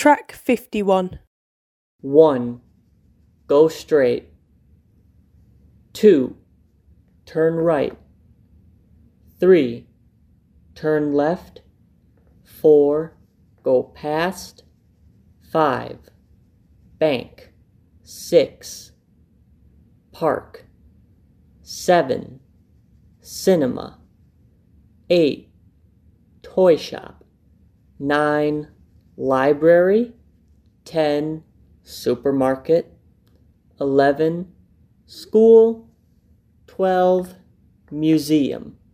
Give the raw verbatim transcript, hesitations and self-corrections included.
Track fifty-one. one. Go straight. two. Turn right. three. Turn left. four. Go past. five. Bank. six. Park. seven. Cinema. eight. Toy shop. nine. Library. ten. Supermarket. eleven. School. twelve. Museum.